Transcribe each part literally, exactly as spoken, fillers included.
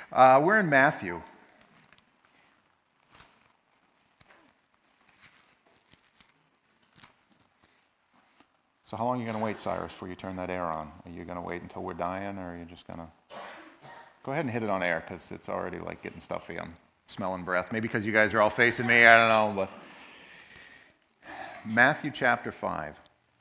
Uh, we're in Matthew. So how long are you going to wait, Cyrus, before you turn that air on? Are you going to wait until we're dying, or are you just going to... Go ahead and hit it on air, because it's already like getting stuffy. I'm smelling breath. Maybe because you guys are all facing me, I don't know. But Matthew chapter five.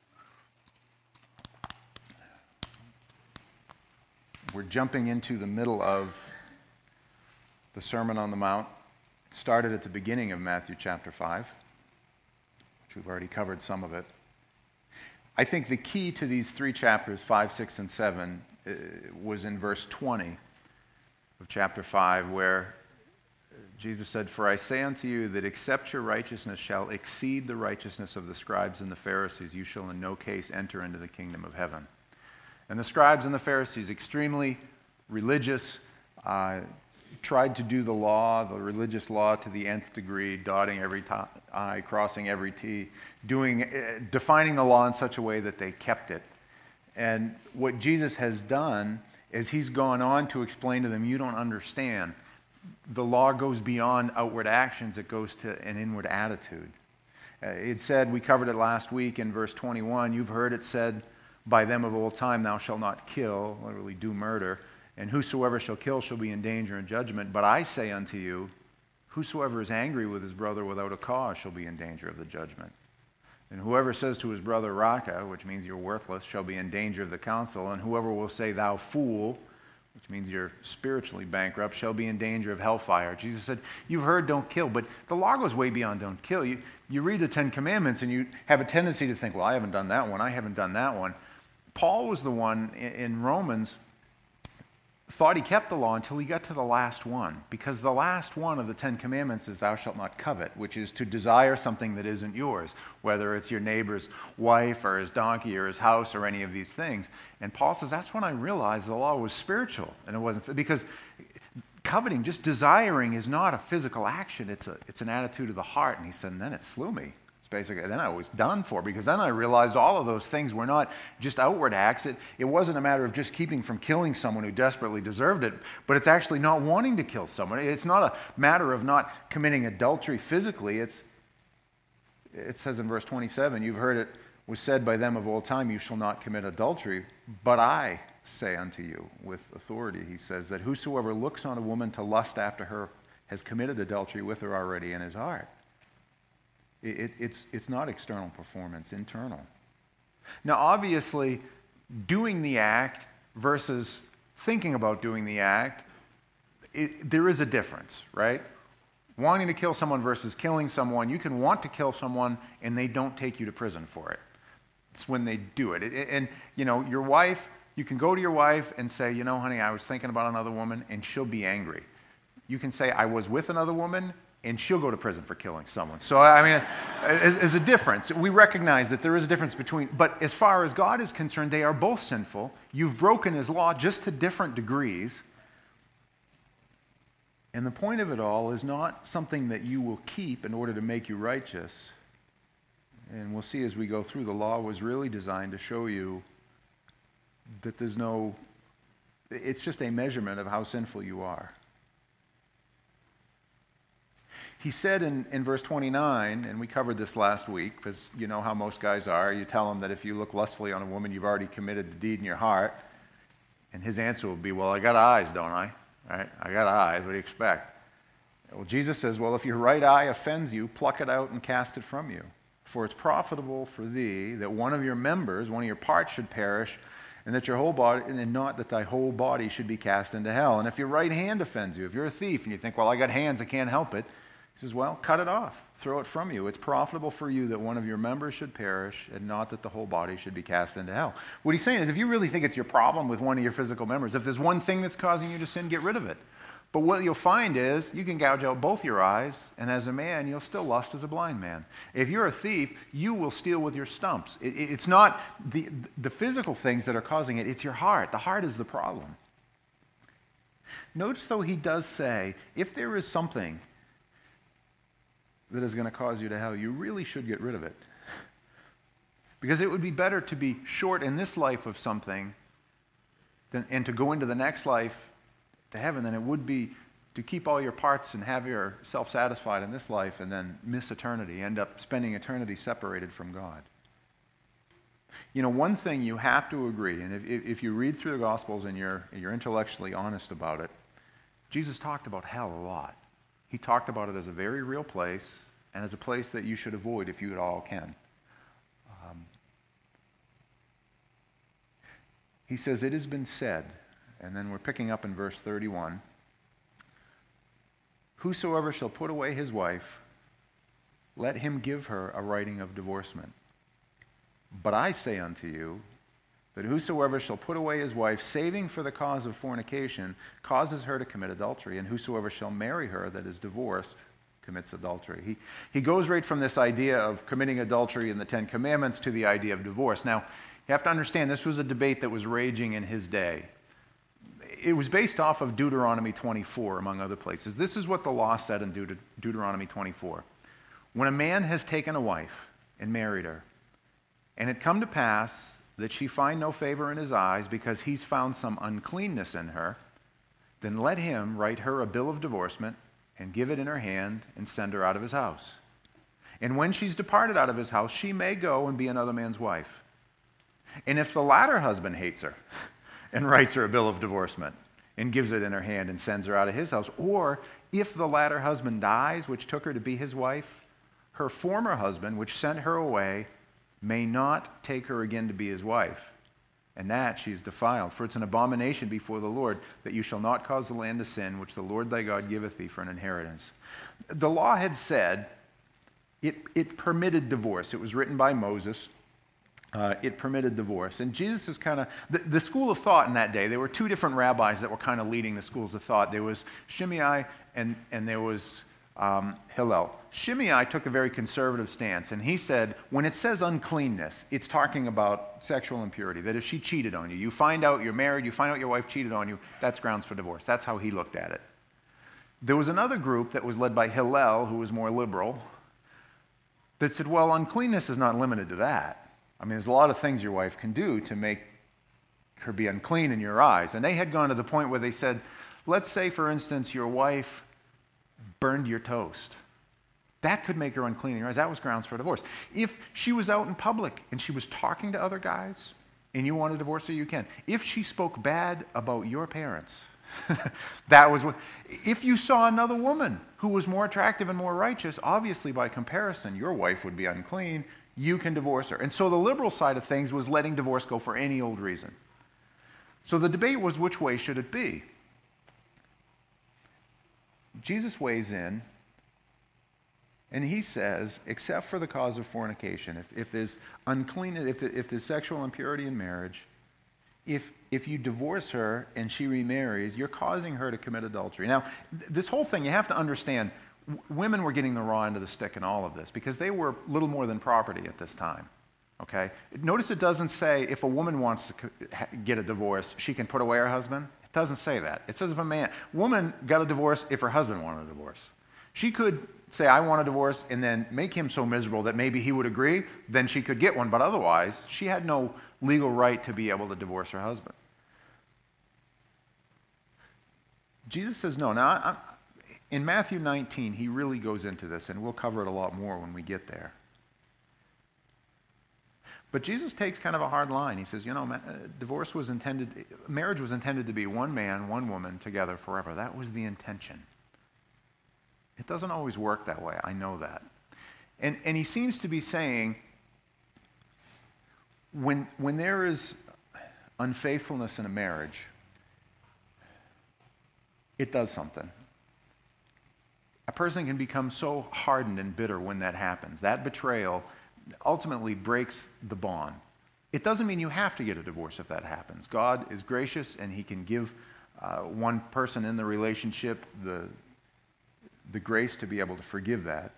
We're jumping into the middle of the Sermon on the Mount. It started at the beginning of Matthew chapter five, which we've already covered some of it. I think the key to these three chapters, five, six, and seven, uh, was in verse twenty of chapter five, where Jesus said, "For I say unto you that except your righteousness shall exceed the righteousness of the scribes and the Pharisees, you shall in no case enter into the kingdom of heaven." And the scribes and the Pharisees, extremely religious, uh, tried to do the law, the religious law, to the nth degree, dotting every I, crossing every T, doing, uh, defining the law in such a way that they kept it. And what Jesus has done is he's gone on to explain to them, you don't understand. The law goes beyond outward actions, it goes to an inward attitude. Uh, it said, we covered it last week in verse twenty-one, you've heard it said by them of old time, thou shalt not kill, literally do murder, and whosoever shall kill shall be in danger of judgment. But I say unto you, whosoever is angry with his brother without a cause shall be in danger of the judgment. And whoever says to his brother, Raka, which means you're worthless, shall be in danger of the council. And whoever will say, thou fool, which means you're spiritually bankrupt, shall be in danger of hellfire. Jesus said, you've heard don't kill, but the law goes way beyond don't kill. You, you read the Ten Commandments and you have a tendency to think, well, I haven't done that one, I haven't done that one. Paul was the one in Romans thought he kept the law until he got to the last one, because the last one of the Ten Commandments is thou shalt not covet, which is to desire something that isn't yours, whether it's your neighbor's wife or his donkey or his house or any of these things. And Paul says that's when I realized the law was spiritual and it wasn't, because coveting, just desiring, is not a physical action, it's a it's an attitude of the heart. And he said, and then it slew me. Basically, then I was done for, because then I realized all of those things were not just outward acts. It, it wasn't a matter of just keeping from killing someone who desperately deserved it, but it's actually not wanting to kill someone. It's not a matter of not committing adultery physically. It's it says in verse twenty-seven, you've heard it was said by them of old time, you shall not commit adultery, but I say unto you with authority, he says, that whosoever looks on a woman to lust after her has committed adultery with her already in his heart. It, it's, it's not external performance, internal. Now, obviously, doing the act versus thinking about doing the act, it, there is a difference, right? Wanting to kill someone versus killing someone, you can want to kill someone and they don't take you to prison for it. It's when they do it. it and, you know, your wife, you can go to your wife and say, you know, honey, I was thinking about another woman, and she'll be angry. You can say, I was with another woman, and she'll go to prison for killing someone. So, I mean, there's a difference. We recognize that there is a difference between, but as far as God is concerned, they are both sinful. You've broken his law just to different degrees. And the point of it all is not something that you will keep in order to make you righteous. And we'll see as we go through, the law was really designed to show you that there's no, it's just a measurement of how sinful you are. He said in, in verse twenty-nine, and we covered this last week, because you know how most guys are. You tell them that if you look lustfully on a woman, you've already committed the deed in your heart. And his answer will be, well, I got eyes, don't I? Right? I got eyes. What do you expect? Well, Jesus says, well, if your right eye offends you, pluck it out and cast it from you. For it's profitable for thee that one of your members, one of your parts should perish, and that your whole body, and not that thy whole body should be cast into hell. And if your right hand offends you, if you're a thief and you think, well, I got hands, I can't help it, he says, well, cut it off. Throw it from you. It's profitable for you that one of your members should perish, and not that the whole body should be cast into hell. What he's saying is, if you really think it's your problem with one of your physical members, if there's one thing that's causing you to sin, get rid of it. But what you'll find is, you can gouge out both your eyes, and as a man, you'll still lust as a blind man. If you're a thief, you will steal with your stumps. It, it's not the, the physical things that are causing it, it's your heart. The heart is the problem. Notice, though, he does say, if there is something that is going to cause you to hell, you really should get rid of it. Because it would be better to be short in this life of something than, and to go into the next life to heaven than it would be to keep all your parts and have yourself satisfied in this life and then miss eternity, end up spending eternity separated from God. You know, one thing you have to agree, and if, if you read through the Gospels and you're, you're intellectually honest about it, Jesus talked about hell a lot. He talked about it as a very real place and as a place that you should avoid if you at all can. Um, he says, it has been said, and then we're picking up in verse thirty-one, whosoever shall put away his wife, let him give her a writing of divorcement. But I say unto you, that whosoever shall put away his wife, saving for the cause of fornication, causes her to commit adultery, and whosoever shall marry her that is divorced commits adultery. He, he goes right from this idea of committing adultery in the Ten Commandments to the idea of divorce. Now, you have to understand, this was a debate that was raging in his day. It was based off of Deuteronomy twenty-four, among other places. This is what the law said in Deut- Deuteronomy twenty-four. When a man has taken a wife and married her, and it come to pass that she find no favor in his eyes because he's found some uncleanness in her, then let him write her a bill of divorcement and give it in her hand and send her out of his house. And when she's departed out of his house, she may go and be another man's wife. And if the latter husband hates her and writes her a bill of divorcement and gives it in her hand and sends her out of his house, or if the latter husband dies, which took her to be his wife, her former husband, which sent her away, may not take her again to be his wife, and that she is defiled. For it's an abomination before the Lord that you shall not cause the land to sin, which the Lord thy God giveth thee for an inheritance. The law had said it, it permitted divorce. It was written by Moses. Uh, it permitted divorce. And Jesus is kind of, the, the school of thought in that day, there were two different rabbis that were kind of leading the schools of thought. There was Shimei and, and there was um, Hillel. Shimei took a very conservative stance, and he said, when it says uncleanness, it's talking about sexual impurity, that if she cheated on you, you find out you're married, you find out your wife cheated on you, that's grounds for divorce. That's how he looked at it. There was another group that was led by Hillel, who was more liberal, that said, well, uncleanness is not limited to that. I mean, there's a lot of things your wife can do to make her be unclean in your eyes. And they had gone to the point where they said, let's say, for instance, your wife burned your toast. That could make her unclean in your eyes. That was grounds for divorce. If she was out in public and she was talking to other guys and you want to divorce her, you can. If she spoke bad about your parents, that was what. If you saw another woman who was more attractive and more righteous, obviously by comparison, your wife would be unclean. You can divorce her. And so the liberal side of things was letting divorce go for any old reason. So the debate was, which way should it be? Jesus weighs in, and he says, except for the cause of fornication, if, if there's uncleanness, if, if there's sexual impurity in marriage, if, if you divorce her and she remarries, you're causing her to commit adultery. Now, th- this whole thing, you have to understand, w- women were getting the raw end of the stick in all of this because they were little more than property at this time. Okay? Notice it doesn't say if a woman wants to co- get a divorce, she can put away her husband. It doesn't say that. It says if a man, woman got a divorce if her husband wanted a divorce. She could say, I want a divorce, and then make him so miserable that maybe he would agree, then she could get one. But otherwise, she had no legal right to be able to divorce her husband. Jesus says no. Now, I, in Matthew nineteen, he really goes into this, and we'll cover it a lot more when we get there. But Jesus takes kind of a hard line. He says, you know, divorce was intended, marriage was intended to be one man, one woman together forever. That was the intention. It doesn't always work that way. I know that. And, and he seems to be saying, when, when there is unfaithfulness in a marriage, it does something. A person can become so hardened and bitter when that happens. That betrayal ultimately breaks the bond. It doesn't mean you have to get a divorce if that happens. God is gracious, and he can give uh, one person in the relationship the the grace to be able to forgive that.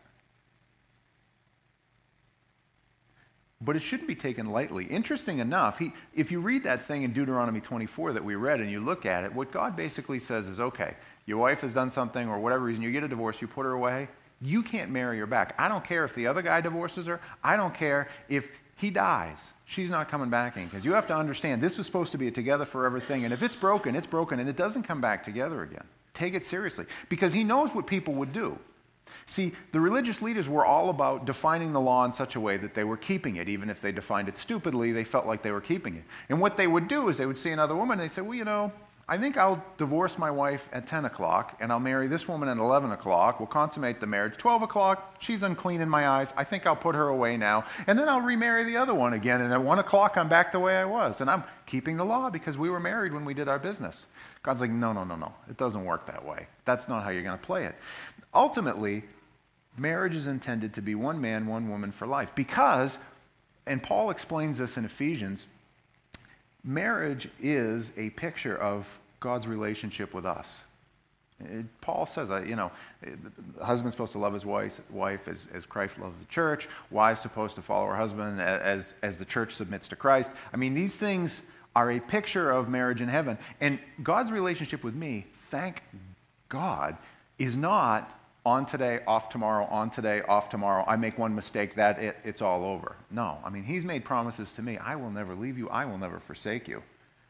But it shouldn't be taken lightly. Interesting enough, he, if you read that thing in Deuteronomy twenty-four that we read and you look at it, what God basically says is, okay, your wife has done something or whatever reason, you get a divorce, you put her away, you can't marry her back. I don't care if the other guy divorces her. I don't care if he dies. She's not coming back in, because you have to understand this was supposed to be a together forever thing, and if it's broken, it's broken, and it doesn't come back together again. Take it seriously, because he knows what people would do. See, the religious leaders were all about defining the law in such a way that they were keeping it. Even if they defined it stupidly, they felt like they were keeping it. And what they would do is they would see another woman, and they'd say, well, you know, I think I'll divorce my wife at ten o'clock, and I'll marry this woman at eleven o'clock. We'll consummate the marriage. twelve o'clock, she's unclean in my eyes. I think I'll put her away now. And then I'll remarry the other one again, and at one o'clock, I'm back the way I was. And I'm keeping the law because we were married when we did our business. God's like, no, no, no, no. It doesn't work that way. That's not how you're going to play it. Ultimately, marriage is intended to be one man, one woman for life. Because, and Paul explains this in Ephesians, marriage is a picture of God's relationship with us. It, Paul says, uh, you know, the husband's supposed to love his wife, wife as, as Christ loves the church. Wife's supposed to follow her husband as, as the church submits to Christ. I mean, these things are a picture of marriage in heaven. And God's relationship with me, thank God, is not on today, off tomorrow, on today, off tomorrow. I make one mistake, that it, it's all over. No, I mean, he's made promises to me. I will never leave you. I will never forsake you.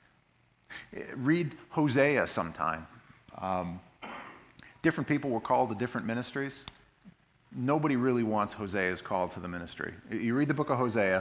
Read Hosea sometime. Um, different people were called to different ministries. Nobody really wants Hosea's call to the ministry. You read the book of Hosea,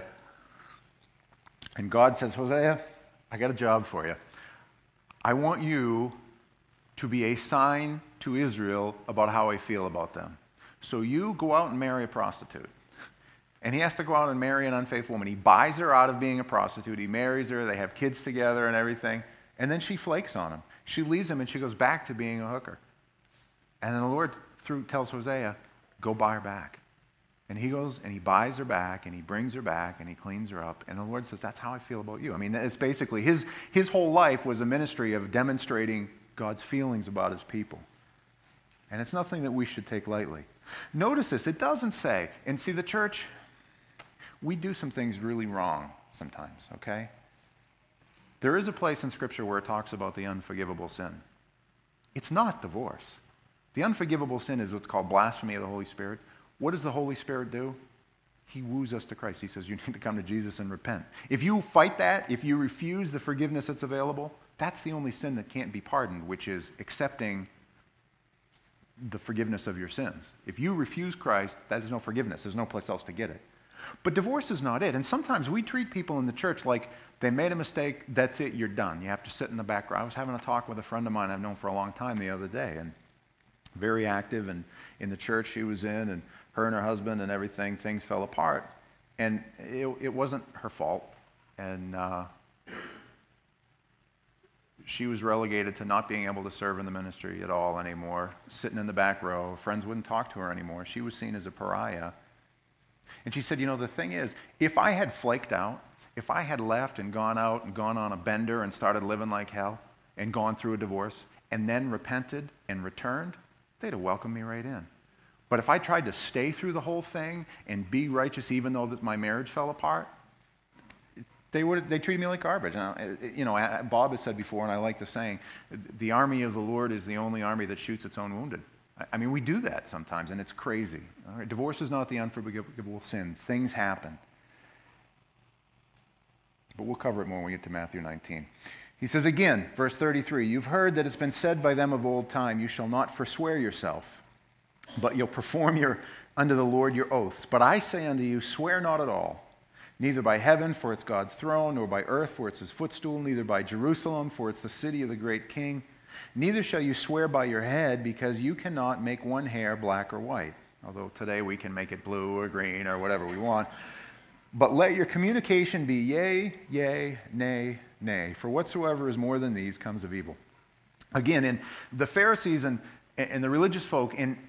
and God says, Hosea, I got a job for you. I want you to be a sign to Israel about how I feel about them. So you go out and marry a prostitute. And he has to go out and marry an unfaithful woman. He buys her out of being a prostitute. He marries her. They have kids together and everything. And then she flakes on him. She leaves him and she goes back to being a hooker. And then the Lord through, tells Hosea, go buy her back. And he goes and he buys her back and he brings her back and he cleans her up. And the Lord says, that's how I feel about you. I mean, it's basically his, his whole life was a ministry of demonstrating God's feelings about his people. And it's nothing that we should take lightly. Notice this, it doesn't say, and see the church, we do some things really wrong sometimes, okay? There is a place in Scripture where it talks about the unforgivable sin. It's not divorce. The unforgivable sin is what's called blasphemy of the Holy Spirit. What does the Holy Spirit do? He woos us to Christ. He says, you need to come to Jesus and repent. If you fight that, if you refuse the forgiveness that's available, that's the only sin that can't be pardoned, which is accepting the forgiveness of your sins. If you refuse Christ, there's no forgiveness. There's no place else to get it. But divorce is not it. And sometimes we treat people in the church like they made a mistake, that's it, you're done. You have to sit in the back row. I was having a talk with a friend of mine I've known for a long time the other day, and very active and in the church she was in, and her and her husband and everything, things fell apart. And it, it wasn't her fault. And uh, she was relegated to not being able to serve in the ministry at all anymore, sitting in the back row. Friends wouldn't talk to her anymore. She was seen as a pariah. And she said, you know, the thing is, if I had flaked out, if I had left and gone out and gone on a bender and started living like hell and gone through a divorce and then repented and returned, they'd have welcomed me right in. But if I tried to stay through the whole thing and be righteous even though that my marriage fell apart, they would they treated me like garbage. And, you know, Bob has said before, and I like the saying, the army of the Lord is the only army that shoots its own wounded. I mean, we do that sometimes, and it's crazy. All right? Divorce is not the unforgivable sin. Things happen. But we'll cover it more when we get to Matthew nineteen. He says again, verse thirty-three, you've heard that it's been said by them of old time, you shall not forswear yourself, but you'll perform your unto the Lord your oaths. But I say unto you, swear not at all, neither by heaven, for it's God's throne, nor by earth, for it's his footstool, neither by Jerusalem, for it's the city of the great king. Neither shall you swear by your head, because you cannot make one hair black or white. Although today we can make it blue or green or whatever we want. But let your communication be yea, yea, nay, nay. For whatsoever is more than these comes of evil. Again, in the Pharisees and, and the religious folk, in,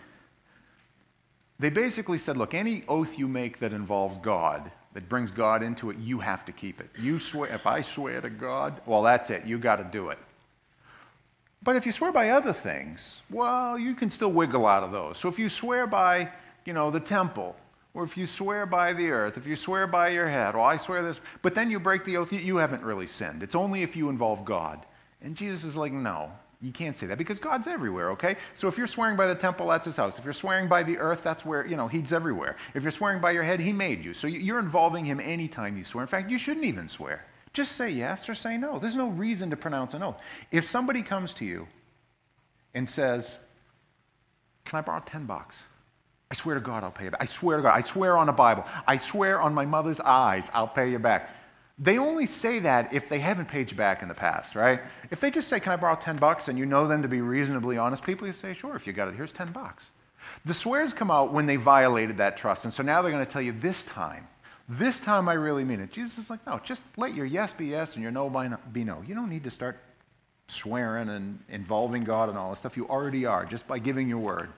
they basically said, look, any oath you make that involves God, that brings God into it, you have to keep it. You swear, if I swear to God, well, that's it. You got to do it. But if you swear by other things, well, you can still wiggle out of those. So if you swear by, you know, the temple, or if you swear by the earth, if you swear by your head, well, I swear this, but then you break the oath, you haven't really sinned. It's only if you involve God. And Jesus is like, no, You can't say that because God's everywhere, okay? So if you're swearing by the temple, that's his house. If you're swearing by the earth, that's where, you know, he's everywhere. If you're swearing by your head, he made you. So you're involving him anytime you swear. In fact, you shouldn't even swear. Just say yes or say no. There's no reason to pronounce an oath. If somebody comes to you and says, can I borrow ten bucks? I swear to God I'll pay you back. I swear to God. I swear on the Bible. I swear on my mother's eyes I'll pay you back. They only say that if they haven't paid you back in the past, right? If they just say, can I borrow ten bucks, and you know them to be reasonably honest people, you say, sure, if you got it, here's ten bucks. The swears come out when they violated that trust, and so now they're going to tell you this time, this time I really mean it. Jesus is like, no, just let your yes be yes and your no be no. You don't need to start swearing and involving God and all this stuff. You already are, just by giving your word.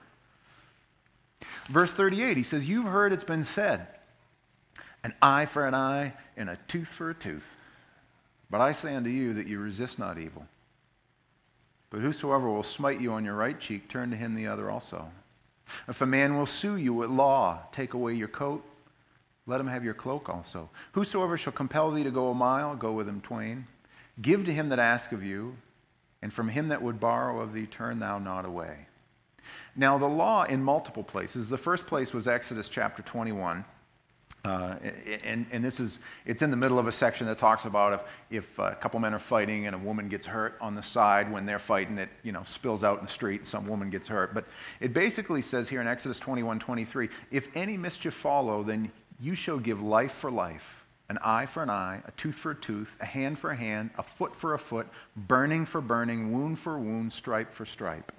Verse thirty-eight, he says, you've heard it's been said, an eye for an eye and a tooth for a tooth. But I say unto you that you resist not evil. But whosoever will smite you on your right cheek, turn to him the other also. If a man will sue you at law, take away your coat, let him have your cloak also. Whosoever shall compel thee to go a mile, go with him twain. Give to him that ask of you, and from him that would borrow of thee, turn thou not away. Now the law in multiple places. The first place was Exodus chapter twenty-one. Uh, and, and this is, it's in the middle of a section that talks about if, if a couple men are fighting and a woman gets hurt on the side when they're fighting, it, you know, spills out in the street and some woman gets hurt. But it basically says here in Exodus twenty-one twenty-three, if any mischief follow, then you shall give life for life, an eye for an eye, a tooth for a tooth, a hand for a hand, a foot for a foot, burning for burning, wound for wound, stripe for stripe.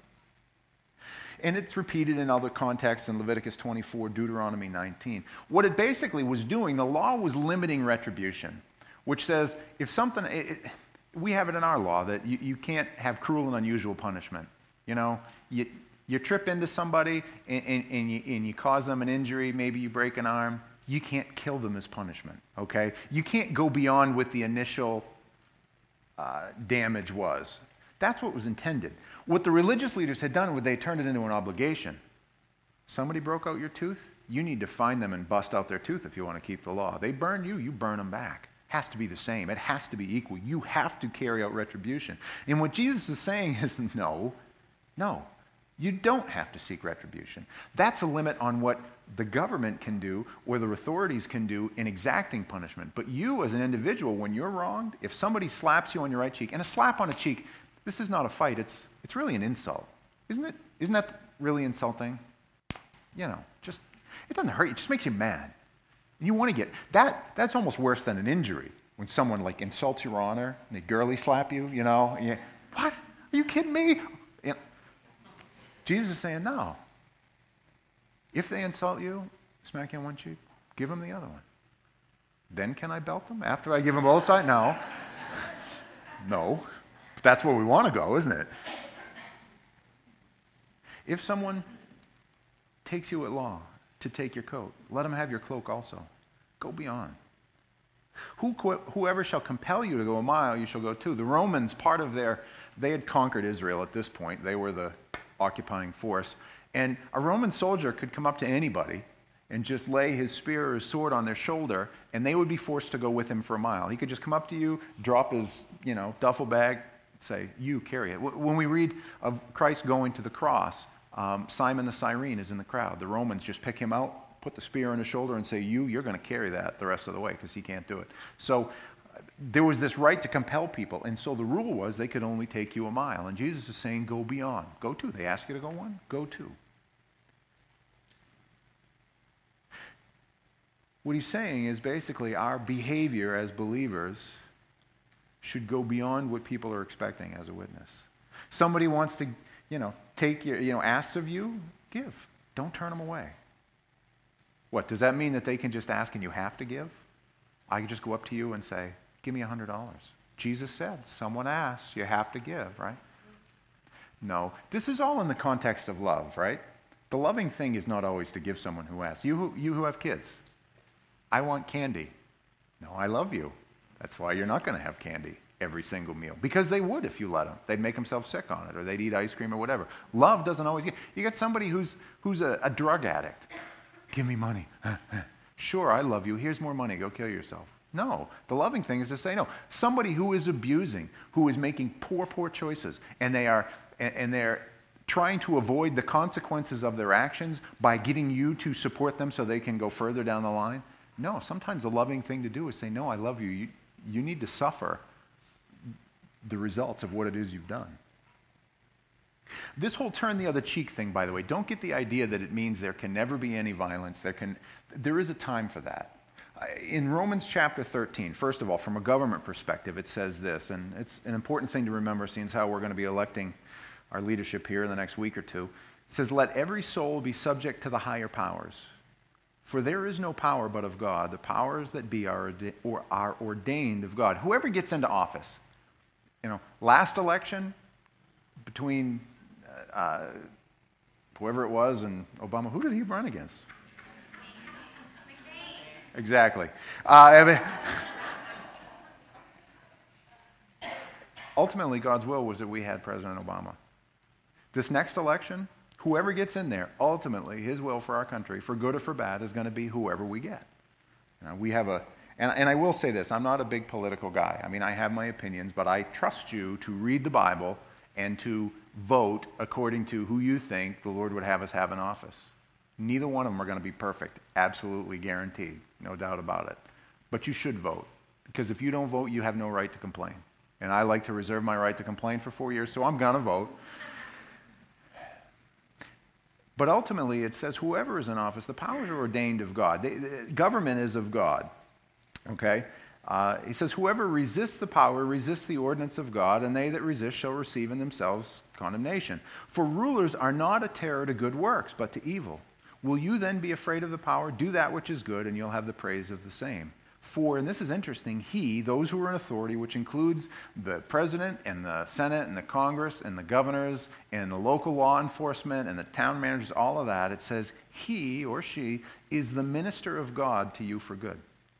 And it's repeated in other contexts in Leviticus twenty-four, Deuteronomy nineteen. What it basically was doing, the law was limiting retribution, which says if something, it, we have it in our law that you, you can't have cruel and unusual punishment. You know, you, you trip into somebody and, and, and, you, and you cause them an injury, maybe you break an arm, you can't kill them as punishment, okay? You can't go beyond what the initial uh, damage was. That's what was intended. What the religious leaders had done was they turned it into an obligation. Somebody broke out your tooth, you need to find them and bust out their tooth if you want to keep the law. They burn you, you burn them back. Has to be the same. It has to be equal. You have to carry out retribution. And what Jesus is saying is no, no. You don't have to seek retribution. That's a limit on what the government can do or the authorities can do in exacting punishment. But you as an individual, when you're wronged, if somebody slaps you on your right cheek, and a slap on a cheek, this is not a fight, it's it's really an insult. Isn't it? Isn't that really insulting? You know, just, it doesn't hurt you, it just makes you mad. And you want to get, that that's almost worse than an injury. When someone like insults your honor, and they girly slap you, you know, and you, what? Are you kidding me? You know, Jesus is saying, no. If they insult you, smack you on one cheek, give them the other one. Then can I belt them after I give them both sides? No. No. But that's where we want to go, isn't it? If someone takes you at law to take your coat, let him have your cloak also. Go beyond. Who, whoever shall compel you to go a mile, you shall go two. The Romans, part of their, they had conquered Israel at this point. They were the occupying force. And a Roman soldier could come up to anybody and just lay his spear or his sword on their shoulder, and they would be forced to go with him for a mile. He could just come up to you, drop his, you know, duffel bag, say, you carry it. When we read of Christ going to the cross, um, Simon the Cyrene is in the crowd. The Romans just pick him out, put the spear on his shoulder and say, you, you're going to carry that the rest of the way because he can't do it. So uh, there was this right to compel people. And so the rule was they could only take you a mile. And Jesus is saying, go beyond. Go two. They ask you to go one, go two. What he's saying is basically our behavior as believers should go beyond what people are expecting as a witness. Somebody wants to, you know, take your, you know, asks of you, give. Don't turn them away. What, does that mean that they can just ask and you have to give? I can just go up to you and say, give me one hundred dollars. Jesus said, someone asks, you have to give, right? No, this is all in the context of love, right? The loving thing is not always to give someone who asks. You who, you who have kids, I want candy. No, I love you. That's why you're not going to have candy every single meal. Because they would if you let them. They'd make themselves sick on it, or they'd eat ice cream or whatever. Love doesn't always give. You got somebody who's who's a, a drug addict. Give me money. Sure, I love you. Here's more money. Go kill yourself. No, the loving thing is to say no. Somebody who is abusing, who is making poor, poor choices, and they are and they're trying to avoid the consequences of their actions by getting you to support them so they can go further down the line. No, sometimes the loving thing to do is say, no, I love you. You, you need to suffer the results of what it is you've done. This whole turn the other cheek thing, by the way, don't get the idea that it means there can never be any violence. There can, there is a time for that. In Romans chapter thirteen, first of all, from a government perspective, it says this, and it's an important thing to remember, seeing as how we're going to be electing our leadership here in the next week or two. It says, let every soul be subject to the higher powers. For there is no power but of God. The powers that be are, or are ordained of God. Whoever gets into office, you know, last election between uh, whoever it was and Obama, who did he run against? Exactly. Uh, I mean, ultimately, God's will was that we had President Obama. This next election, whoever gets in there, ultimately, his will for our country, for good or for bad, is going to be whoever we get. Now, we have a, and, and I will say this, I'm not a big political guy. I mean, I have my opinions, but I trust you to read the Bible and to vote according to who you think the Lord would have us have in office. Neither one of them are going to be perfect, absolutely guaranteed, no doubt about it. But you should vote, because if you don't vote, you have no right to complain. And I like to reserve my right to complain for four years, so I'm going to vote. But ultimately, it says whoever is in office, the powers are ordained of God. They, the government is of God, okay? Uh, he says, whoever resists the power resists the ordinance of God, and they that resist shall receive in themselves condemnation. For rulers are not a terror to good works, but to evil. Will you then be afraid of the power? Do that which is good, and you'll have the praise of the same. For, and this is interesting, he, those who are in authority, which includes the president and the Senate and the Congress and the governors and the local law enforcement and the town managers, all of that, it says he or she is the minister of God to you for good.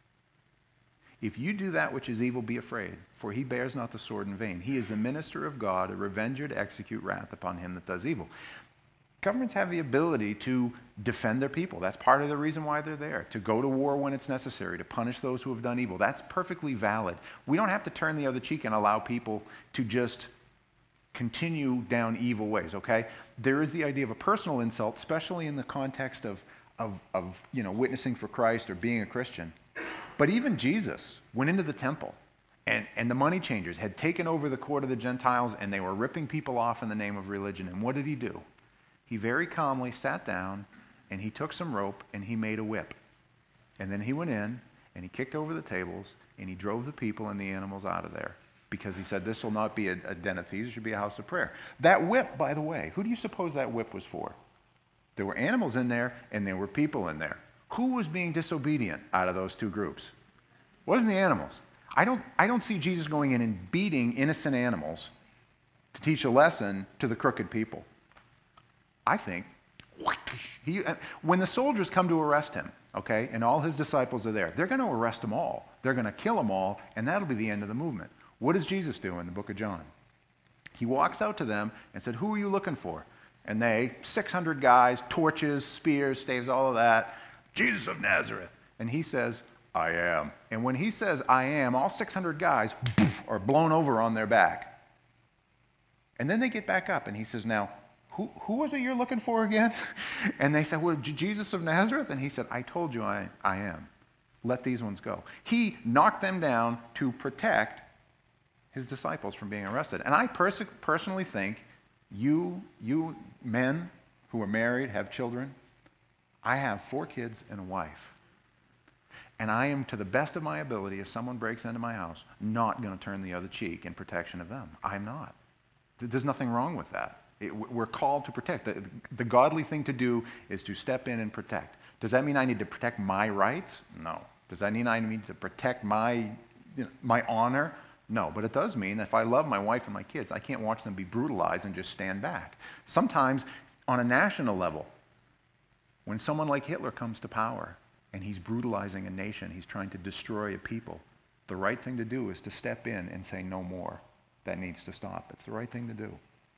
If you do that which is evil, be afraid, for he bears not the sword in vain. He is the minister of God, a revenger to execute wrath upon him that does evil. Governments have the ability to defend their people. That's part of the reason why they're there, to go to war when it's necessary, to punish those who have done evil. That's perfectly valid. We don't have to turn the other cheek and allow people to just continue down evil ways, okay? There is the idea of a personal insult, especially in the context of, of, of you know, witnessing for Christ or being a Christian. But even Jesus went into the temple, and, and the money changers had taken over the court of the Gentiles, and they were ripping people off in the name of religion. And what did he do? He very calmly sat down, and he took some rope, and he made a whip. And then he went in, and he kicked over the tables, and he drove the people and the animals out of there. Because he said, this will not be a, a den of thieves, it should be a house of prayer. That whip, by the way, who do you suppose that whip was for? There were animals in there, and there were people in there. Who was being disobedient out of those two groups? It wasn't the animals. I don't, I don't see Jesus going in and beating innocent animals to teach a lesson to the crooked people. I think, he, when the soldiers come to arrest him, okay, and all his disciples are there, they're going to arrest them all. They're going to kill them all, and that'll be the end of the movement. What does Jesus do in the book of John? He walks out to them and said, who are you looking for? And they, six hundred guys, torches, spears, staves, all of that, Jesus of Nazareth. And he says, I am. And when he says, I am, all six hundred guys are blown over on their back. And then they get back up, and he says, now, Who, who was it you're looking for again? And they said, well, Jesus of Nazareth? And he said, I told you I, I am. Let these ones go. He knocked them down to protect his disciples from being arrested. And I pers- personally think you, you men who are married, have children, I have four kids and a wife. And I am, to the best of my ability, if someone breaks into my house, not going to turn the other cheek in protection of them. I'm not. There's nothing wrong with that. It, we're called to protect. The, the godly thing to do is to step in and protect. Does that mean I need to protect my rights? No. Does that mean I need to protect my, you know, my honor? No. But it does mean that if I love my wife and my kids, I can't watch them be brutalized and just stand back. Sometimes, on a national level, when someone like Hitler comes to power and he's brutalizing a nation, he's trying to destroy a people, the right thing to do is to step in and say no more. That needs to stop. It's the right thing to do.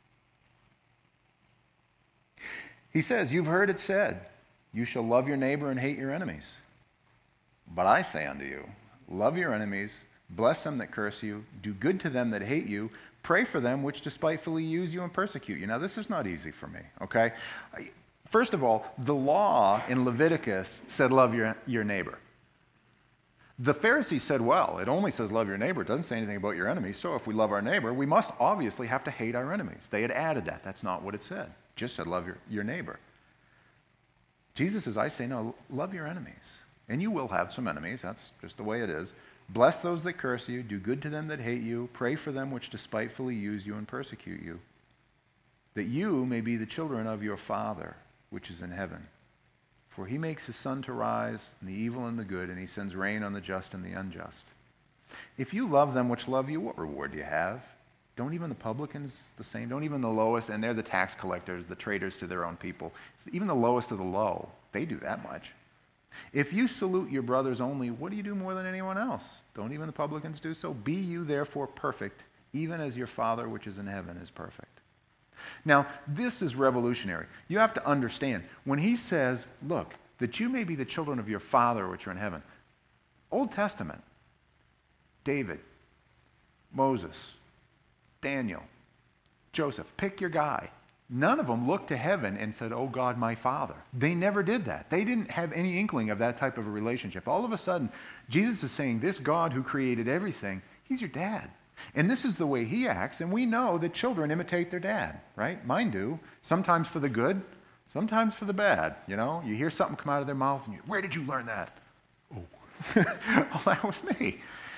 He says, you've heard it said, you shall love your neighbor and hate your enemies. But I say unto you, love your enemies, bless them that curse you, do good to them that hate you, pray for them which despitefully use you and persecute you. Now, this is not easy for me, okay? First of all, the law in Leviticus said love your, your neighbor. The Pharisees said, well, it only says love your neighbor. It doesn't say anything about your enemies. So if we love our neighbor, we must obviously have to hate our enemies. They had added that. That's not what it said. It just said love your, your neighbor. Jesus says, I say, no, love your enemies. And you will have some enemies. That's just the way it is. Bless those that curse you. Do good to them that hate you. Pray for them which despitefully use you and persecute you, that you may be the children of your Father which is in heaven. For he makes his sun to rise on the evil and the good, and he sends rain on the just and the unjust. If you love them which love you, what reward do you have? Don't even the publicans the same? Don't even the lowest, and they're the tax collectors, the traitors to their own people. Even the lowest of the low, they do that much. If you salute your brothers only, what do you do more than anyone else? Don't even the publicans do so? Be you therefore perfect, even as your Father which is in heaven is perfect. Now, this is revolutionary. You have to understand, when he says, look, that you may be the children of your Father which are in heaven, Old Testament, David, Moses, Daniel, Joseph, pick your guy. None of them looked to heaven and said, oh God, my Father. They never did that. They didn't have any inkling of that type of a relationship. All of a sudden, Jesus is saying, this God who created everything, he's your dad. And this is the way he acts, and we know that children imitate their dad, right? Mine do, sometimes for the good, sometimes for the bad, you know? You hear something come out of their mouth, and you, where did you learn that? Oh, oh that was me.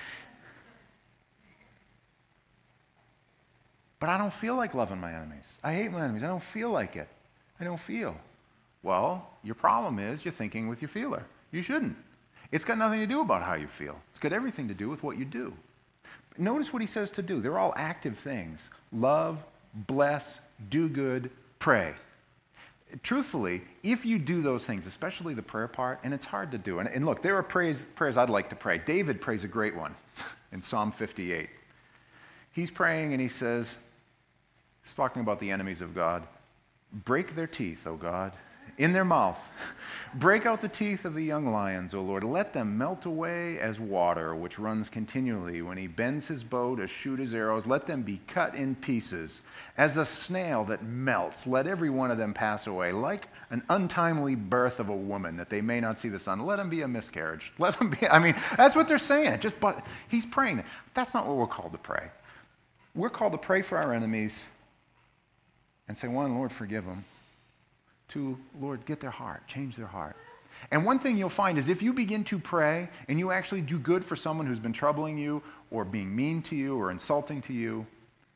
But I don't feel like loving my enemies. I hate my enemies. I don't feel like it. I don't feel. Well, your problem is you're thinking with your feeler. You shouldn't. It's got nothing to do about how you feel. It's got everything to do with what you do. Notice what he says to do. They're all active things. Love, bless, do good, pray. Truthfully, if you do those things, especially the prayer part, and it's hard to do. And, and look, there are prayers, prayers I'd like to pray. David prays a great one in Psalm fifty-eight. He's praying and he says, he's talking about the enemies of God. Break their teeth, O God, in their mouth. Break out the teeth of the young lions, O Lord. Let them melt away as water, which runs continually. When he bends his bow to shoot his arrows, let them be cut in pieces. As a snail that melts, let every one of them pass away. Like an untimely birth of a woman, that they may not see the sun. Let them be a miscarriage. Let them be, I mean, that's what they're saying. Just, but he's praying. That's not what we're called to pray. We're called to pray for our enemies and say, one, Lord, forgive them. Two, Lord, get their heart, change their heart. And one thing you'll find is if you begin to pray and you actually do good for someone who's been troubling you or being mean to you or insulting to you,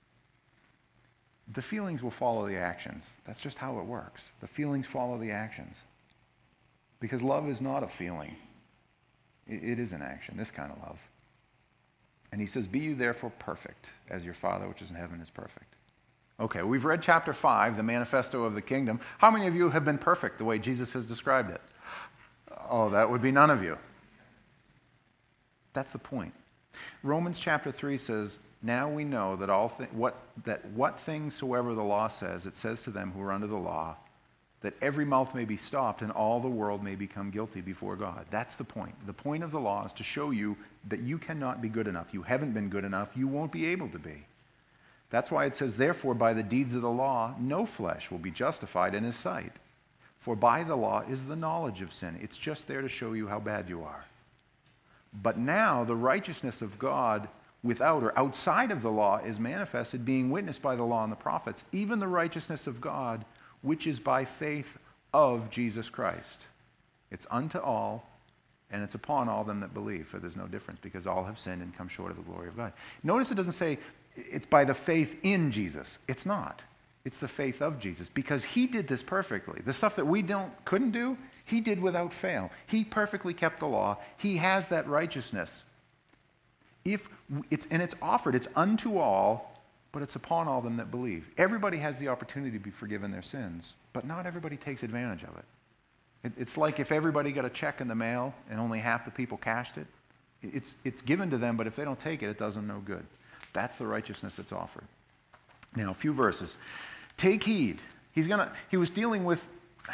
the feelings will follow the actions. That's just how it works. The feelings follow the actions. Because love is not a feeling. It is an action, this kind of love. And he says, be you therefore perfect, as your Father which is in heaven is perfect. Okay, we've read chapter five, the manifesto of the kingdom. How many of you have been perfect the way Jesus has described it? Oh, that would be none of you. That's the point. Romans chapter three says, now we know that all th- what that what things soever the law says, it says to them who are under the law, that every mouth may be stopped and all the world may become guilty before God. That's the point. The point of the law is to show you that you cannot be good enough. You haven't been good enough. You won't be able to be. That's why it says, therefore, by the deeds of the law, no flesh will be justified in his sight. For by the law is the knowledge of sin. It's just there to show you how bad you are. But now the righteousness of God without or outside of the law is manifested, being witnessed by the law and the prophets, even the righteousness of God, which is by faith of Jesus Christ. It's unto all, and it's upon all them that believe, for there's no difference, because all have sinned and come short of the glory of God. Notice it doesn't say it's by the faith in Jesus. It's not. It's the faith of Jesus, because he did this perfectly. The stuff that we don't couldn't do, he did without fail. He perfectly kept the law. He has that righteousness. If it's and it's offered, it's unto all, but it's upon all them that believe. Everybody has the opportunity to be forgiven their sins, but not everybody takes advantage of it. it it's like if everybody got a check in the mail and only half the people cashed it. It's it's given to them, but if they don't take it, it does them no good. That's the righteousness that's offered. Now, a few verses. Take heed. He's gonna. He was dealing with.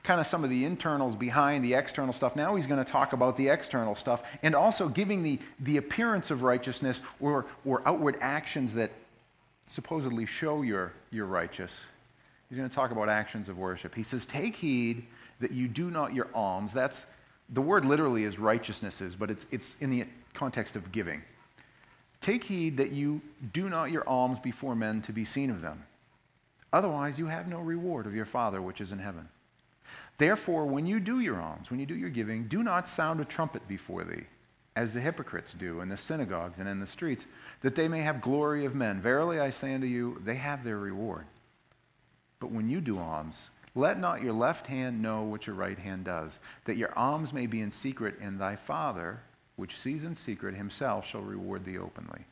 kind of some of the internals behind the external stuff. Now he's going to talk about the external stuff and also giving the, the appearance of righteousness or, or outward actions that supposedly show you're, you're righteous. He's going to talk about actions of worship. He says, take heed that you do not your alms. That's, the word literally is righteousnesses, but it's, it's in the context of giving. Take heed that you do not your alms before men to be seen of them. Otherwise, you have no reward of your Father which is in heaven. Therefore, when you do your alms, when you do your giving, do not sound a trumpet before thee, as the hypocrites do in the synagogues and in the streets, that they may have glory of men. Verily I say unto you, they have their reward. But when you do alms, let not your left hand know what your right hand does, that your alms may be in secret, and thy Father, which sees in secret, himself shall reward thee openly.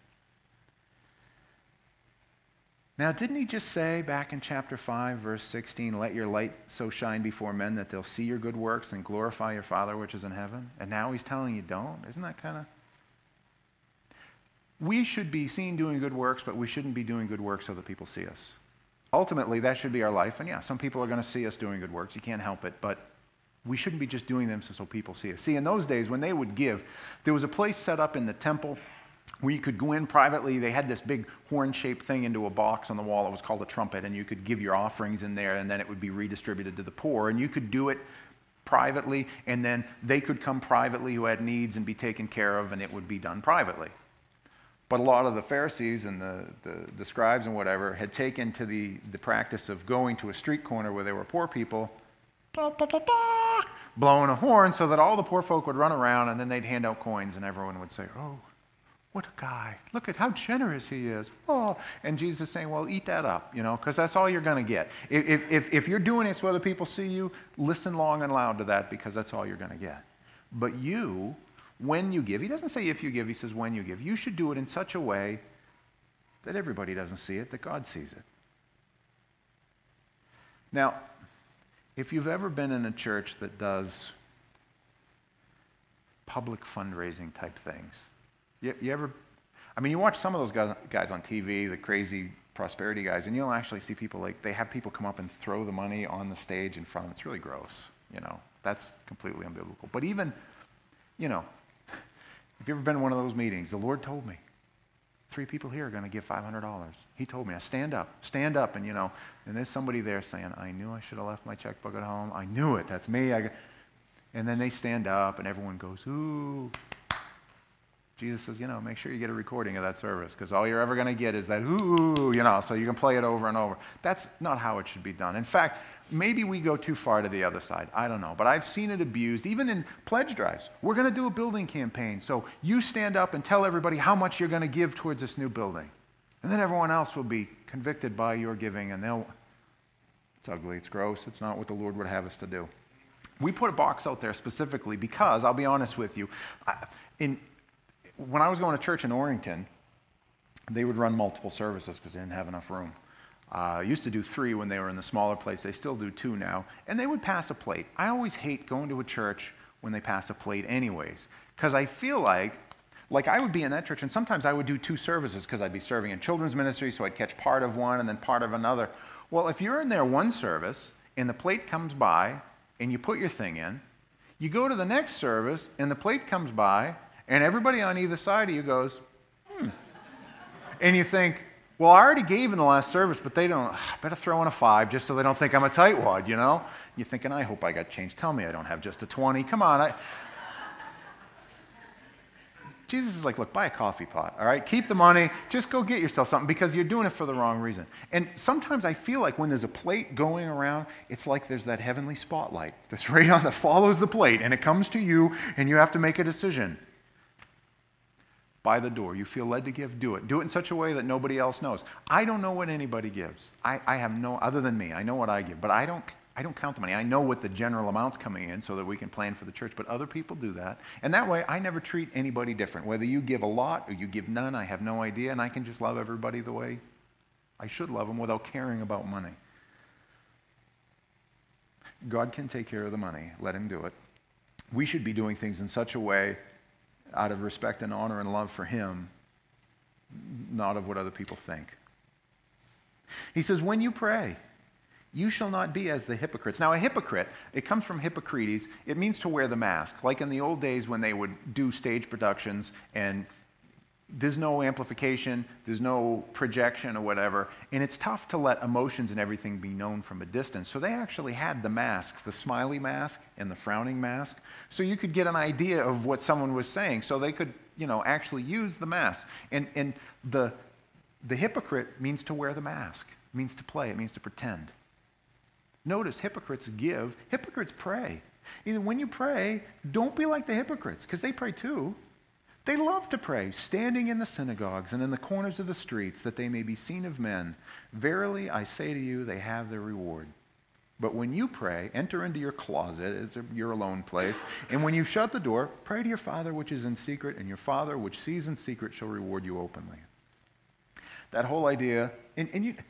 Now, didn't he just say back in chapter five, verse sixteen, let your light so shine before men that they'll see your good works and glorify your Father which is in heaven? And now he's telling you don't? Isn't that kind of... We should be seen doing good works, but we shouldn't be doing good works so that people see us. Ultimately, that should be our life. And yeah, some people are going to see us doing good works. You can't help it. But we shouldn't be just doing them so, so people see us. See, in those days, when they would give, there was a place set up in the temple where you could go in privately. They had this big horn-shaped thing into a box on the wall. It was called a trumpet, and you could give your offerings in there, and then it would be redistributed to the poor. And you could do it privately, and then they could come privately who had needs and be taken care of, and it would be done privately. But a lot of the Pharisees and the, the, the scribes and whatever had taken to the, the practice of going to a street corner where there were poor people, bah, bah, bah, bah, blowing a horn so that all the poor folk would run around, and then they'd hand out coins, and everyone would say, oh, what a guy. Look at how generous he is. Oh, and Jesus is saying, well, eat that up, you know, because that's all you're going to get. If, if, if you're doing it so other people see you, listen long and loud to that, because that's all you're going to get. But you, when you give, he doesn't say if you give, he says when you give. You should do it in such a way that everybody doesn't see it, that God sees it. Now, if you've ever been in a church that does public fundraising type things, You, you ever, I mean, you watch some of those guys, guys on T V, the crazy prosperity guys, and you'll actually see people like, they have people come up and throw the money on the stage in front of them. It's really gross, you know. That's completely unbiblical. But even, you know, if you've ever been in one of those meetings, the Lord told me, three people here are going to give five hundred dollars. He told me, now stand up, stand up, and you know, and there's somebody there saying, I knew I should have left my checkbook at home. I knew it, that's me. I, and then they stand up, and everyone goes, ooh. Jesus says, you know, make sure you get a recording of that service, because all you're ever going to get is that, ooh, you know, so you can play it over and over. That's not how it should be done. In fact, maybe we go too far to the other side. I don't know. But I've seen it abused, even in pledge drives. We're going to do a building campaign, so you stand up and tell everybody how much you're going to give towards this new building. And then everyone else will be convicted by your giving, and they'll, it's ugly, it's gross, it's not what the Lord would have us to do. We put a box out there specifically because, I'll be honest with you, I, in when I was going to church in Orrington, they would run multiple services because they didn't have enough room. Uh, used to do three when they were in the smaller place. They still do two now. And they would pass a plate. I always hate going to a church when they pass a plate anyways, because I feel like, like I would be in that church, and sometimes I would do two services because I'd be serving in children's ministry, so I'd catch part of one and then part of another. Well, if you're in there one service and the plate comes by and you put your thing in, you go to the next service and the plate comes by, and everybody on either side of you goes, hmm. And you think, well, I already gave in the last service, but they don't, I better throw in a five just so they don't think I'm a tightwad, you know? You're thinking, I hope I got change. Tell me I don't have just a twenty. Come on. I... Jesus is like, look, buy a coffee pot, all right? Keep the money. Just go get yourself something, because you're doing it for the wrong reason. And sometimes I feel like when there's a plate going around, it's like there's that heavenly spotlight that's right on that follows the plate, and it comes to you, and you have to make a decision. By the door. You feel led to give, do it. Do it in such a way that nobody else knows. I don't know what anybody gives. I, I have no, other than me, I know what I give, but I don't I don't count the money. I know what the general amount's coming in so that we can plan for the church, but other people do that. And that way, I never treat anybody different. Whether you give a lot or you give none, I have no idea, and I can just love everybody the way I should love them without caring about money. God can take care of the money. Let him do it. We should be doing things in such a way out of respect and honor and love for him, not of what other people think. He says, when you pray, You shall not be as the hypocrites. Now, a hypocrite, it comes from Hippocrates. It means to wear the mask. Like in the old days when they would do stage productions and there's no amplification, there's no projection or whatever, and it's tough to let emotions and everything be known from a distance. So they actually had the masks, the smiley mask and the frowning mask, so you could get an idea of what someone was saying, so they could, you know, actually use the mask. And, and the, the hypocrite means to wear the mask, it means to play, it means to pretend. Notice hypocrites give, hypocrites pray. Either when you pray, don't be like the hypocrites, because they pray too. They love to pray, standing in the synagogues and in the corners of the streets, that they may be seen of men. Verily, I say to you, they have their reward. But when you pray, enter into your closet, it's a, your alone place, and when you shut the door, pray to your Father which is in secret, and your Father which sees in secret shall reward you openly. That whole idea, and, and you,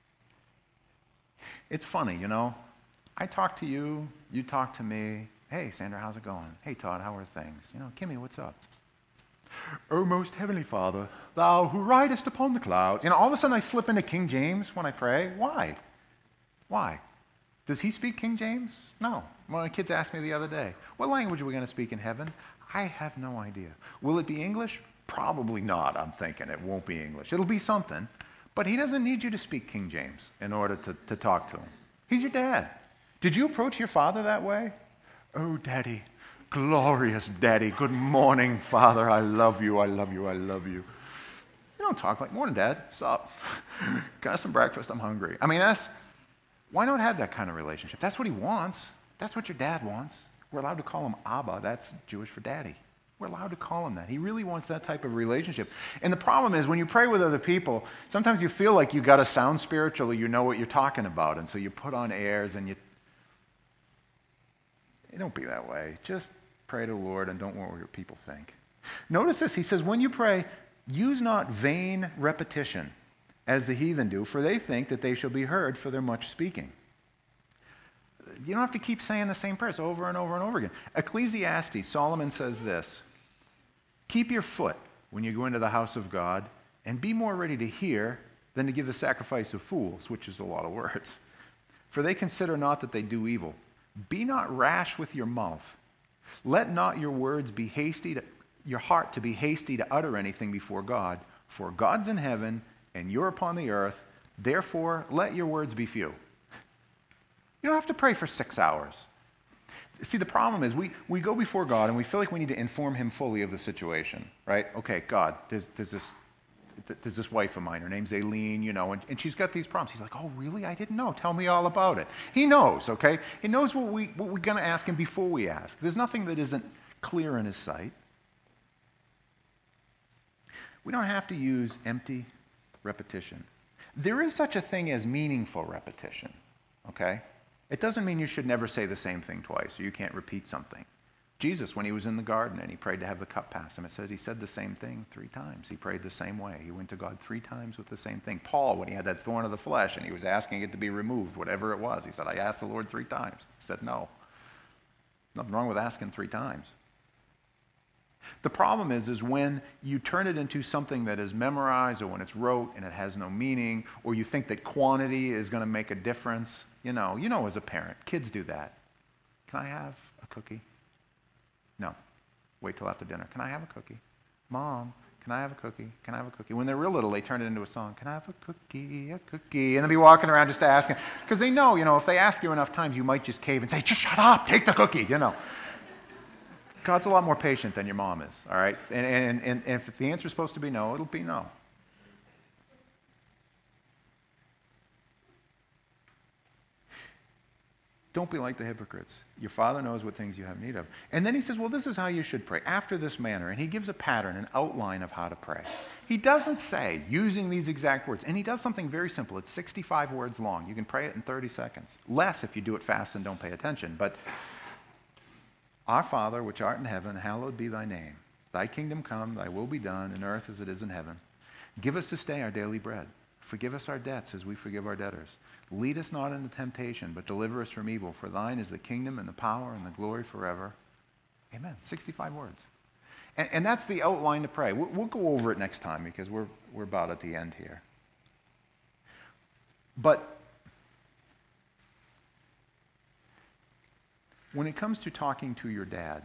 it's funny, you know. I talk to you, you talk to me. Hey, Sandra, how's it going? Hey, Todd, how are things? You know, Kimmy, what's up? O most heavenly Father, thou who ridest upon the clouds. You know, all of a sudden I slip into King James when I pray. Why? Why? Does he speak King James? No. One of the kids asked me the other day, what language are we going to speak in heaven? I have no idea. Will it be English? Probably not, I'm thinking. It won't be English. It'll be something. But he doesn't need you to speak King James in order to, to talk to him. He's your dad. Did you approach your father that way? Oh, Daddy. Glorious Daddy. Good morning, Father. I love you. I love you. I love you. You don't talk like, morning, Dad. What's up? Got some breakfast. I'm hungry. I mean, that's, why not have that kind of relationship? That's what he wants. That's what your dad wants. We're allowed to call him Abba. That's Jewish for daddy. We're allowed to call him that. He really wants that type of relationship. And the problem is when you pray with other people, sometimes you feel like you got to sound spiritual or you know what you're talking about. And so you put on airs and you, you don't be that way. Just pray to the Lord and don't worry what people think. Notice this. He says, when you pray, use not vain repetition as the heathen do, for they think that they shall be heard for their much speaking. You don't have to keep saying the same prayers over and over and over again. Ecclesiastes, Solomon says this, keep your foot when you go into the house of God and be more ready to hear than to give the sacrifice of fools, which is a lot of words. For they consider not that they do evil. Be not rash with your mouth. Let not your words be hasty, to, your heart to be hasty to utter anything before God. For God's in heaven and you're upon the earth. Therefore, let your words be few. You don't have to pray for six hours. See, the problem is we, we go before God and we feel like we need to inform him fully of the situation, right? Okay, God, there's, there's this there's this wife of mine. Her name's Aileen, you know, and, and she's got these problems. He's like, oh, really? I didn't know. Tell me all about it. He knows, okay? He knows what, we, what we're going to ask him before we ask. There's nothing that isn't clear in his sight. We don't have to use empty repetition. There is such a thing as meaningful repetition, okay? It doesn't mean you should never say the same thing twice or you can't repeat something. Jesus, when he was in the garden and he prayed to have the cup pass him, it says he said the same thing three times. He prayed the same way. He went to God three times with the same thing. Paul, when he had that thorn of the flesh and he was asking it to be removed, whatever it was, he said, I asked the Lord three times. He said, no. Nothing wrong with asking three times. The problem is, is when you turn it into something that is memorized or when it's rote and it has no meaning, or you think that quantity is going to make a difference. You know, you know as a parent, kids do that. Can I have a cookie? No. Wait till after dinner. Can I have a cookie? Mom, can I have a cookie? Can I have a cookie? When they're real little, they turn it into a song. Can I have a cookie, a cookie? And they'll be walking around just asking. Because they know, you know, if they ask you enough times, you might just cave and say, just shut up, take the cookie, you know. God's a lot more patient than your mom is, all right? And, and, and if the answer is supposed to be no, it'll be no. Don't be like the hypocrites. Your Father knows what things you have need of. And then he says, well, this is how you should pray, after this manner. And he gives a pattern, an outline of how to pray. He doesn't say, using these exact words. And he does something very simple. It's sixty-five words long. You can pray it in thirty seconds. Less if you do it fast and don't pay attention. But our Father, which art in heaven, hallowed be thy name. Thy kingdom come, thy will be done, in earth as it is in heaven. Give us this day our daily bread. Forgive us our debts as we forgive our debtors. Lead us not into temptation, but deliver us from evil. For thine is the kingdom and the power and the glory forever. Amen. sixty-five words. And, and that's the outline to pray. We'll, we'll go over it next time because we're, we're about at the end here. But when it comes to talking to your dad,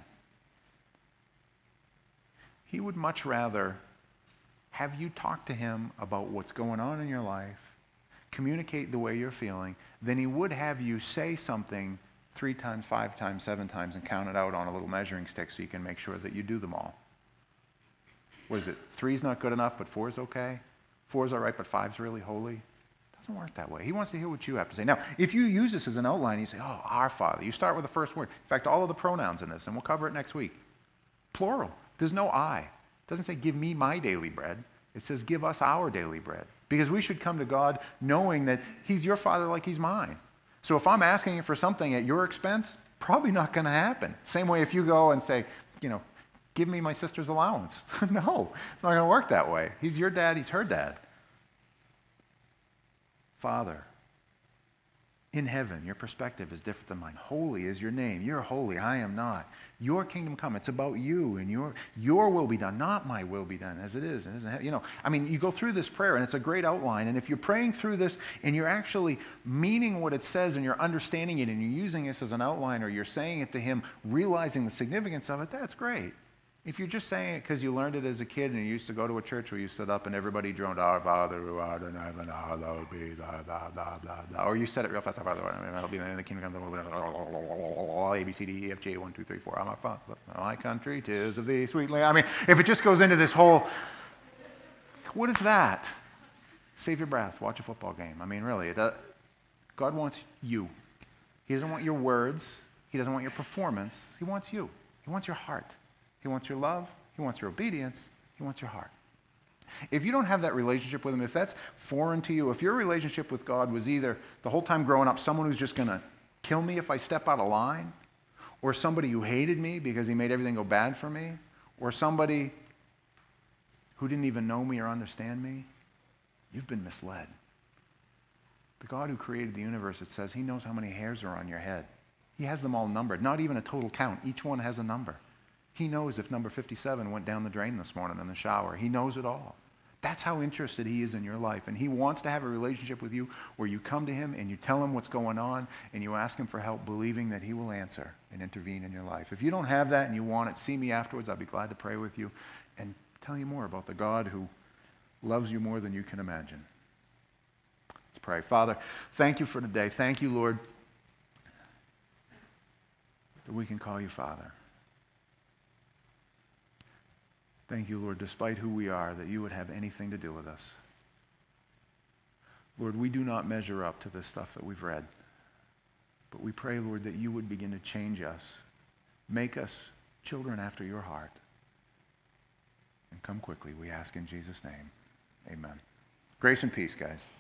he would much rather have you talk to him about what's going on in your life, communicate the way you're feeling, than he would have you say something three times, five times, seven times, and count it out on a little measuring stick so you can make sure that you do them all. What is it? Three's not good enough, but four's okay? Four's all right, but five's really holy? It doesn't work that way. He wants to hear what you have to say. Now, if you use this as an outline, you say, oh, our Father. You start with the first word. In fact, all of the pronouns in this, and we'll cover it next week. Plural. There's no I. It doesn't say, give me my daily bread. It says, give us our daily bread. Because we should come to God knowing that he's your Father like he's mine. So if I'm asking for something at your expense, probably not going to happen. Same way if you go and say, you know, give me my sister's allowance. No, it's not going to work that way. He's your dad, he's her dad. Father, in heaven, your perspective is different than mine. Holy is your name. You're holy, I am not. Your kingdom come. It's about you and your your will be done, not my will be done, as it is. And isn't, you know, I mean, you go through this prayer, and it's a great outline. And if you're praying through this, and you're actually meaning what it says, and you're understanding it, and you're using this as an outline, or you're saying it to him, realizing the significance of it, that's great. If you're just saying it because you learned it as a kid, and you used to go to a church where you stood up and everybody droned, "Our Father who art in heaven, hallowed be thy blah blah blah blah," or you said it real fast, "Our Father, hallowed be thy kingdom come, A B C D E F G one two three four, I'm a father, my country, 'tis of thee, sweetly." I mean, if it just goes into this whole, what is that? Save your breath. Watch a football game. I mean, really, it, uh, God wants you. He doesn't want your words. He doesn't want your performance. He wants you. He wants your heart. He wants your love. He wants your obedience. He wants your heart. If you don't have that relationship with him, if that's foreign to you, if your relationship with God was either the whole time growing up someone who's just going to kill me if I step out of line, or somebody who hated me because he made everything go bad for me, or somebody who didn't even know me or understand me, you've been misled. The God who created the universe, it says he knows how many hairs are on your head. He has them all numbered, not even a total count. Each one has a number. He knows if number fifty-seven went down the drain this morning in the shower. He knows it all. That's how interested he is in your life. And he wants to have a relationship with you where you come to him and you tell him what's going on and you ask him for help, believing that he will answer and intervene in your life. If you don't have that and you want it, see me afterwards. I'll be glad to pray with you and tell you more about the God who loves you more than you can imagine. Let's pray. Father, thank you for today. Thank you, Lord, that we can call you Father. Thank you, Lord, despite who we are, that you would have anything to do with us. Lord, we do not measure up to this stuff that we've read. But we pray, Lord, that you would begin to change us, make us children after your heart. And come quickly, we ask in Jesus' name. Amen. Grace and peace, guys.